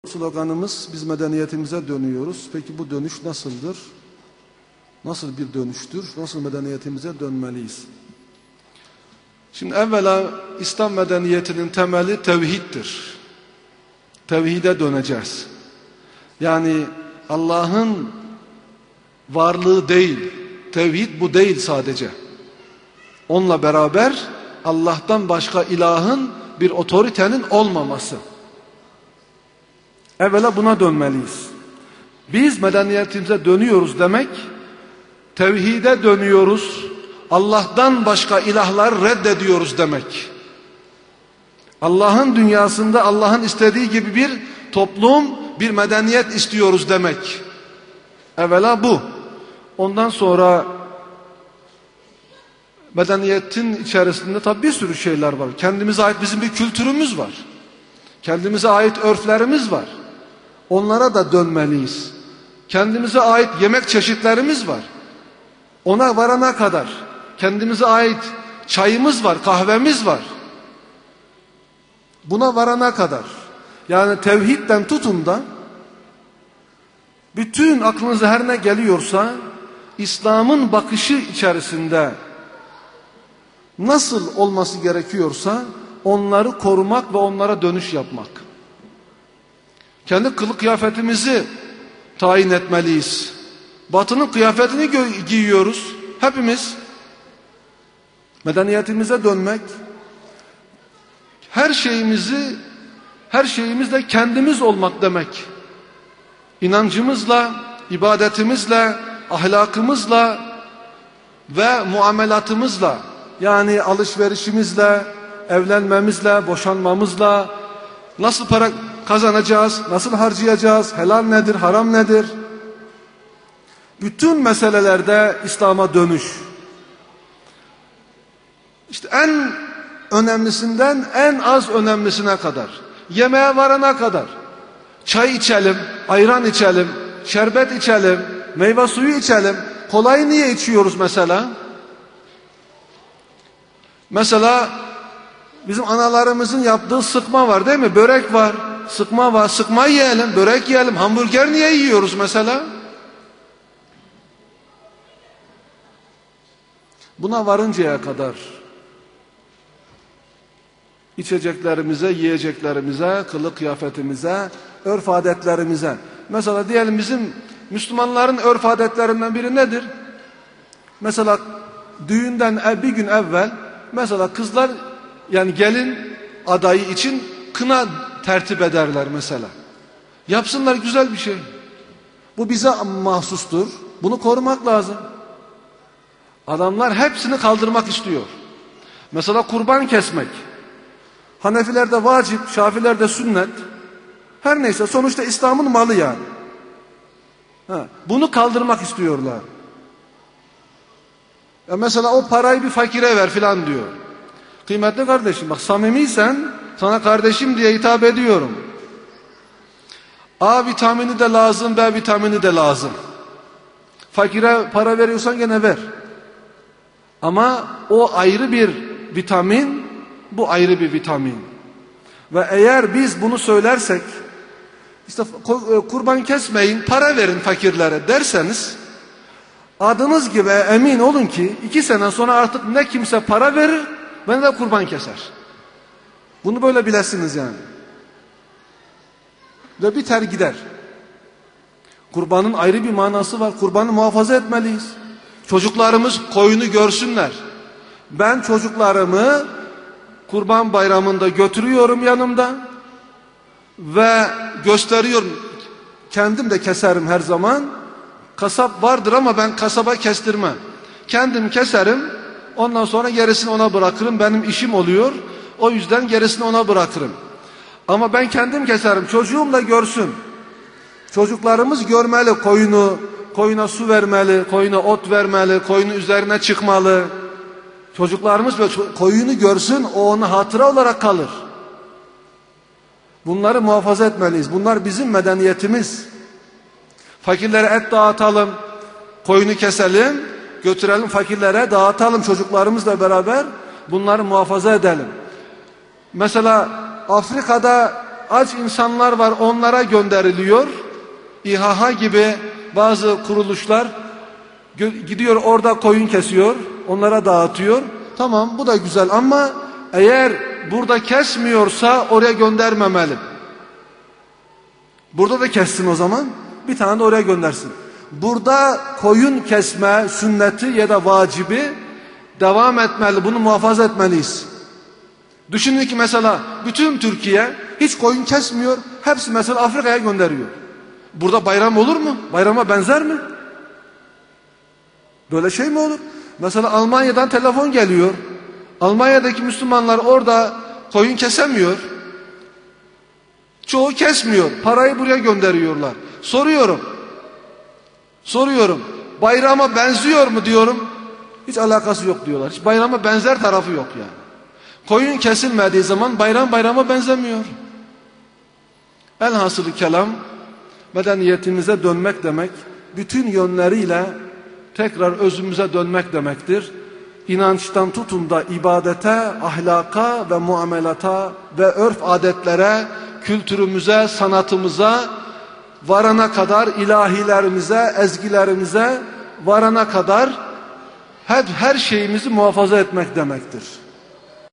Sloganımız biz medeniyetimize dönüyoruz. Peki bu dönüş nasıldır? Nasıl bir dönüştür? Nasıl medeniyetimize dönmeliyiz? Şimdi evvela İslam medeniyetinin temeli tevhiddir. Tevhide döneceğiz. Yani Allah'ın varlığı değil, tevhid bu değil sadece. Onunla beraber Allah'tan başka ilahın, bir otoritenin olmaması. Evvela buna dönmeliyiz. Biz medeniyetimize dönüyoruz demek, tevhide dönüyoruz, Allah'tan başka ilahlar reddediyoruz demek. Allah'ın dünyasında Allah'ın istediği gibi bir toplum, bir medeniyet istiyoruz demek. Evvela bu. Ondan sonra medeniyetin içerisinde tabii bir sürü şeyler var. Kendimize ait bizim bir kültürümüz var. Kendimize ait örflerimiz var. Onlara da dönmeliyiz. Kendimize ait yemek çeşitlerimiz var. Ona varana kadar kendimize ait çayımız var, kahvemiz var. Buna varana kadar, yani tevhidden tutun da bütün aklınıza her ne geliyorsa İslam'ın bakışı içerisinde nasıl olması gerekiyorsa onları korumak ve onlara dönüş yapmak. Kendi kılık kıyafetimizi tayin etmeliyiz. Batının kıyafetini giyiyoruz hepimiz. Medeniyetimize dönmek, her şeyimizle kendimiz olmak demek. İnancımızla, ibadetimizle, ahlakımızla ve muamelatımızla, yani alışverişimizle, evlenmemizle, boşanmamızla, nasıl para kazanacağız, nasıl harcayacağız, helal nedir, haram nedir? Bütün meselelerde İslam'a dönüş. İşte en önemlisinden en az önemlisine kadar, yemeğe varana kadar, çay içelim, ayran içelim, şerbet içelim, meyve suyu içelim. Kolayı niye içiyoruz mesela? Mesela bizim analarımızın yaptığı sıkma var değil mi? Börek var, sıkma var. Sıkma yiyelim, börek yiyelim. Hamburger niye yiyoruz mesela? Buna varıncaya kadar içeceklerimize, yiyeceklerimize, kılık kıyafetimize, örf adetlerimize. Mesela diyelim bizim Müslümanların örf adetlerinden biri nedir? Mesela düğünden bir gün evvel mesela kızlar, yani gelin adayı için kına tertip ederler mesela. Yapsınlar, güzel bir şey. Bu bize mahsustur. Bunu korumak lazım. Adamlar hepsini kaldırmak istiyor. Mesela kurban kesmek. Hanefilerde vacip, Şafilerde sünnet. Her neyse sonuçta İslam'ın malı yani. Bunu kaldırmak istiyorlar. Ya mesela o parayı bir fakire ver filan diyor. Kıymetli kardeşim, bak samimiysen sana kardeşim diye hitap ediyorum. A vitamini de lazım, B vitamini de lazım. Fakire para veriyorsan gene ver. Ama o ayrı bir vitamin, bu ayrı bir vitamin. Ve eğer biz bunu söylersek, işte kurban kesmeyin, para verin fakirlere derseniz, adınız gibi emin olun ki 2 sene sonra artık ne kimse para verir, ne de kurban keser. Bunu böyle bilesiniz yani. Ve biter gider. Kurbanın ayrı bir manası var. Kurbanı muhafaza etmeliyiz. Çocuklarımız koyunu görsünler. Ben çocuklarımı Kurban Bayramı'nda götürüyorum yanımda ve gösteriyorum. Kendim de keserim her zaman. Kasap vardır ama ben kasaba kestirmem. Kendim keserim, ondan sonra gerisini ona bırakırım. Benim işim oluyor. O yüzden gerisini ona bırakırım. Ama ben kendim keserim. Çocuğum da görsün. Çocuklarımız görmeli koyunu. Koyuna su vermeli, koyuna ot vermeli, koyunun üzerine çıkmalı. Çocuklarımız koyunu görsün, o ona hatıra olarak kalır. Bunları muhafaza etmeliyiz. Bunlar bizim medeniyetimiz. Fakirlere et dağıtalım, koyunu keselim, götürelim fakirlere, dağıtalım çocuklarımızla beraber. Bunları muhafaza edelim. Mesela Afrika'da aç insanlar var, onlara gönderiliyor. İHA gibi bazı kuruluşlar gidiyor orada koyun kesiyor, onlara dağıtıyor. Tamam, bu da güzel ama eğer burada kesmiyorsa oraya göndermemeli. Burada da kessin o zaman, bir tane de oraya göndersin. Burada koyun kesme sünneti ya da vacibi devam etmeli, bunu muhafaza etmeliyiz. Düşünün ki mesela bütün Türkiye hiç koyun kesmiyor, hepsi mesela Afrika'ya gönderiyor. Burada bayram olur mu? Bayrama benzer mi? Böyle şey mi olur? Mesela Almanya'dan telefon geliyor. Almanya'daki Müslümanlar orada koyun kesemiyor. Çoğu kesmiyor. Parayı buraya gönderiyorlar. Soruyorum. Bayrama benziyor mu diyorum. Hiç alakası yok diyorlar. Hiç bayrama benzer tarafı yok yani. Koyun kesilmediği zaman bayrama benzemiyor. Elhasılı kelam, medeniyetimize dönmek demek, bütün yönleriyle tekrar özümüze dönmek demektir. İnançtan tutun da ibadete, ahlaka ve muamelata ve örf adetlere, kültürümüze, sanatımıza varana kadar, ilahilerimize, ezgilerimize varana kadar her şeyimizi muhafaza etmek demektir.